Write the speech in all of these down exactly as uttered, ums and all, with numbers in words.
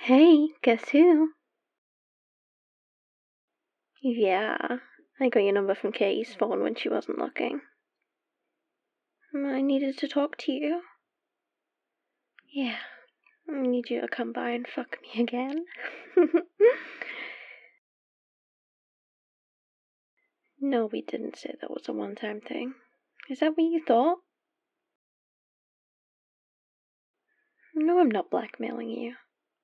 Hey, guess who? Yeah, I got your number from Katie's phone when she wasn't looking. I needed to talk to you. Yeah, I need you to come by and fuck me again. No, we didn't say that was a one-time thing. Is that what you thought? No, I'm not blackmailing you.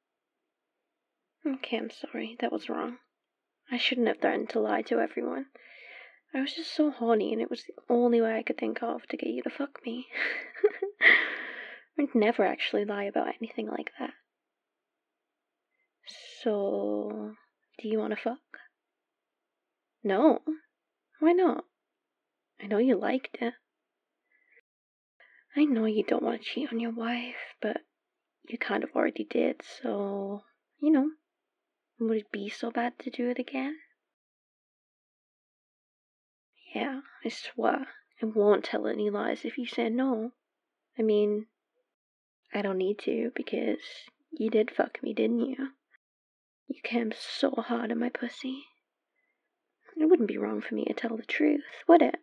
Okay, I'm sorry. That was wrong. I shouldn't have threatened to lie to everyone. I was just so horny, and it was the only way I could think of to get you to fuck me. I'd never actually lie about anything like that. So, do you want to fuck? No. Why not? I know you liked it. I know you don't want to cheat on your wife, but you kind of already did, so, you know, would it be so bad to do it again? Yeah, I swear, I won't tell any lies if you say no. I mean, I don't need to, because you did fuck me, didn't you? You came so hard on my pussy. It wouldn't be wrong for me to tell the truth, would it?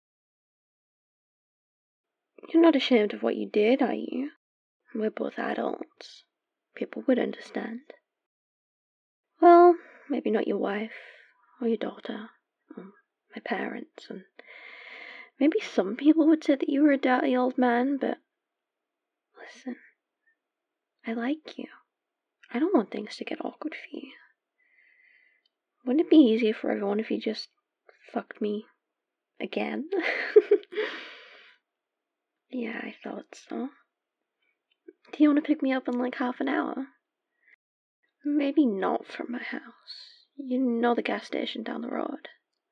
You're not ashamed of what you did, are you? We're both adults. People would understand. Well, maybe not your wife, or your daughter, or my parents, and maybe some people would say that you were a dirty old man, but listen, I like you. I don't want things to get awkward for you. Wouldn't it be easier for everyone if you just fucked me again? Yeah, I thought so. Do you want to pick me up in like half an hour? Maybe not from my house. You know the gas station down the road.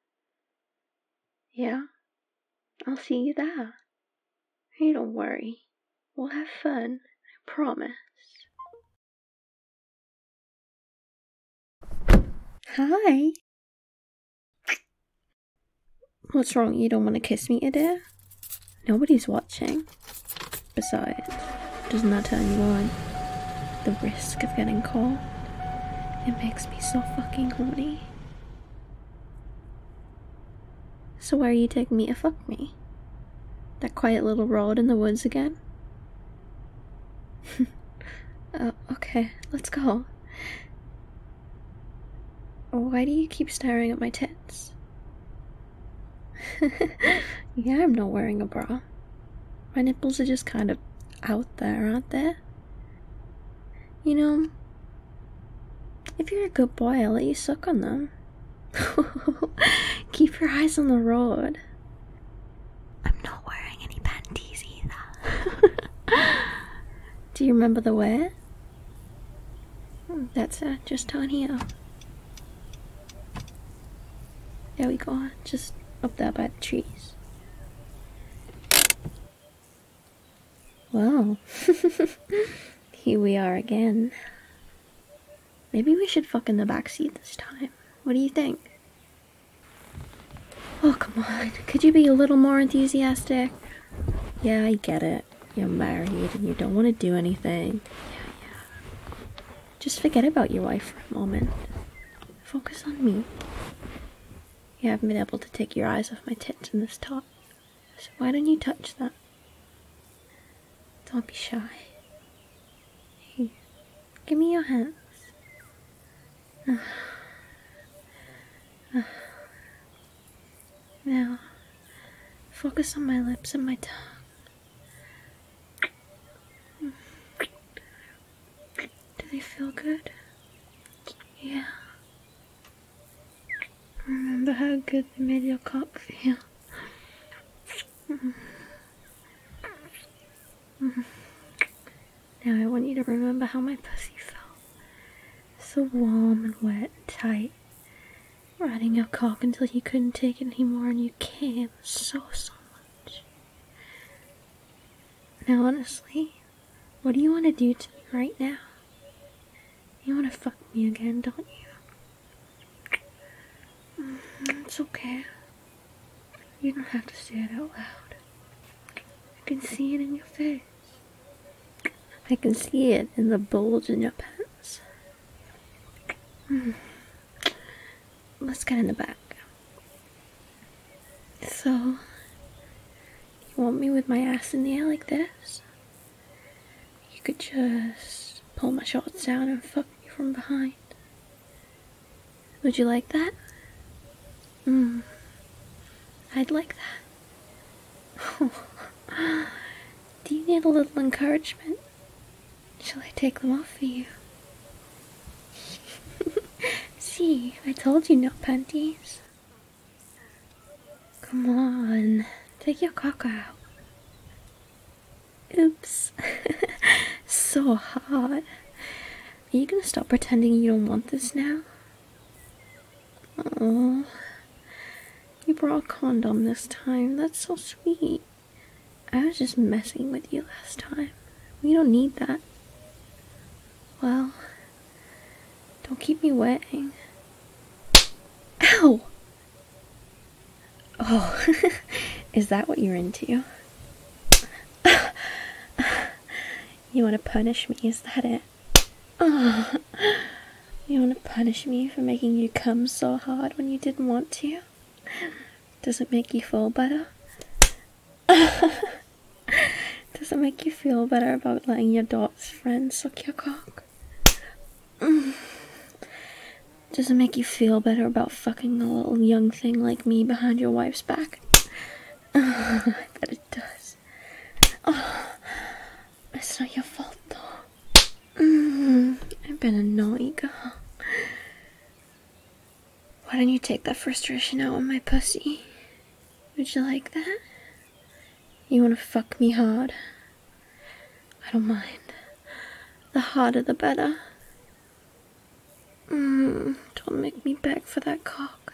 Yeah? I'll see you there. Hey, don't worry. We'll have fun. I promise. Hi. What's wrong? You don't want to kiss me, Adair? Nobody's watching. Besides, doesn't that turn you on? The risk of getting caught. It makes me so fucking horny. So where are you taking me to fuck me? That quiet little road in the woods again? uh, okay, let's go. Why do you keep staring at my tits? Yeah, I'm not wearing a bra. My nipples are just kind of out there, aren't they? You know, if you're a good boy, I'll let you suck on them. Keep your eyes on the road. I'm not wearing any panties either. Do you remember the way? That's it, just down here. There we go, just up there by the trees. Well, here we are again. Maybe we should fuck in the backseat this time. What do you think? Oh, come on. Could you be a little more enthusiastic? Yeah, I get it. You're married and you don't want to do anything. Yeah, yeah. Just forget about your wife for a moment. Focus on me. You haven't been able to take your eyes off my tits in this top. So why don't you touch that? Don't be shy. Hey, give me your hands. Now, focus on my lips and my tongue. Do they feel good? Yeah. Remember how good they made your cock feel? Now I want you to remember how my pussy felt. So warm and wet and tight. Riding your cock until you couldn't take it anymore and you came so, so much. Now honestly, what do you want to do to me right now? You want to fuck me again, don't you? It's okay. You don't have to say it out loud. I can see it in your face. I can see it in the bulge in your pants. Mm. Let's get in the back. So, you want me with my ass in the air like this? You could just pull my shorts down and fuck me from behind. Would you like that? Mm. I'd like that. Do you need a little encouragement? Shall I take them off for you? See, I told you no panties. Come on, take your cock out. Oops. So hot. Are you gonna stop pretending you don't want this now? Oh, you brought a condom this time. That's so sweet. I was just messing with you last time. We don't need that. Well, don't keep me wetting. Ow! Oh, is that what you're into? You want to punish me, is that it? Oh, you want to punish me for making you come so hard when you didn't want to? Does it make you feel better? Does it make you feel better about letting your daughter's friend suck your cock? Mm. Does it make you feel better about fucking a little young thing like me behind your wife's back? Oh, I bet it does. Oh, it's not your fault though. Mm, I've been a naughty girl. Why don't you take that frustration out on my pussy? Would you like that? You wanna fuck me hard? I don't mind. The harder the better. Mm, don't make me beg for that cock.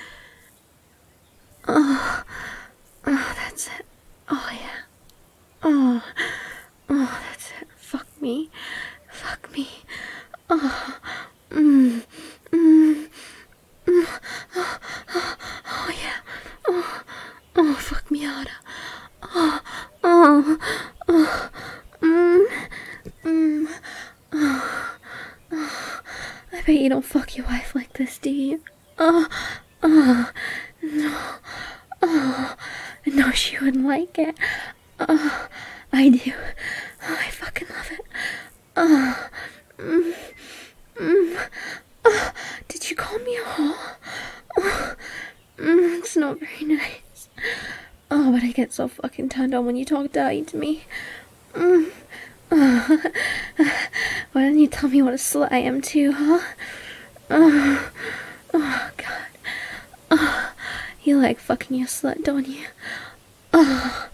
Oh, oh, that's it. Oh yeah. Oh, oh, that's it. Fuck me. Fuck me. Oh, mm, mm, mm. Oh, oh, oh yeah. Oh, oh, fuck me harder. Oh, oh, oh, mm, mm, oh, oh. I bet you don't fuck your wife like this, do you? Oh, oh, no. Oh, no, she wouldn't like it. Oh, I do. Oh, I fucking love it. Oh, mm, mm, oh, did you call me a whore? Oh, mm, it's not very nice. Oh, but I get so fucking turned on when you talk dirty to me. Mm. Oh. Why don't you tell me what a slut I am too, huh? Oh, oh God. Oh, you like fucking your slut, don't you? Oh,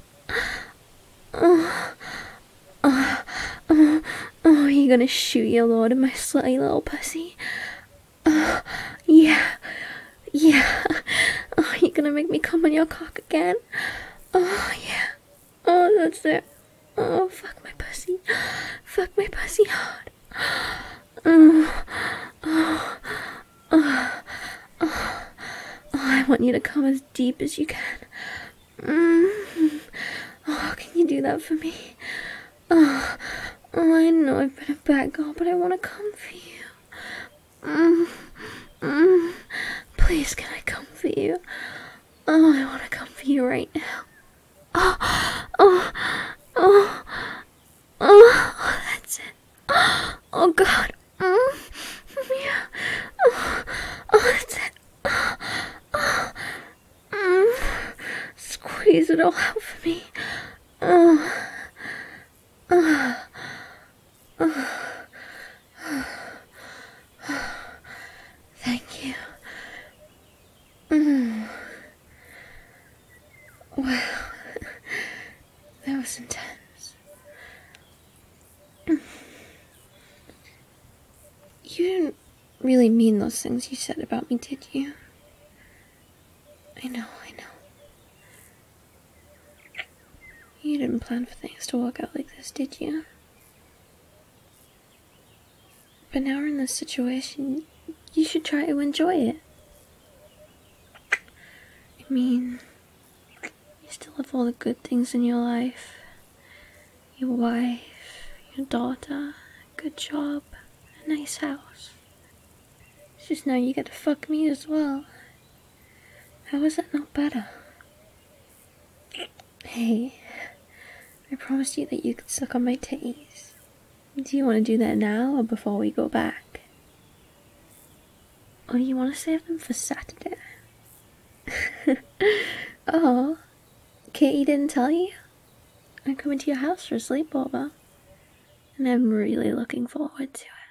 oh, oh, oh, oh, you gonna shoot your lord in my slutty little pussy? Oh, yeah, yeah. Oh, you gonna make me come on your cock again? Oh, yeah. Oh, that's it. Oh, fuck my pussy. Fuck my pussy hard. Oh, oh, oh, oh, oh, I want you to come as deep as you can. Mm. Oh, can you do that for me? Oh, oh, I know I've been a bad girl, but I want to come for you. Mm. Mm. Please, can I come for you? Oh, I want to come for you right now. Oh, oh, oh, oh, that's it. Oh, God. Mm. Yeah. Oh, oh, that's it. Oh, oh. Mm. Squeeze it all out for me. Oh, oh, oh. Thank you. Mm. Wow, that was intense. You didn't really mean those things you said about me, did you? I know, I know. You didn't plan for things to work out like this, did you? But now we're in this situation, you should try to enjoy it. I mean, you still have all the good things in your life. Your wife, your daughter, a good job, a nice house. Just now you get to fuck me as well. How is that not better? Hey, I promised you that you could suck on my titties. Do you want to do that now or before we go back? Or do you want to save them for Saturday? Oh, Katie didn't tell you? I'm coming to your house for a sleepover. And I'm really looking forward to it.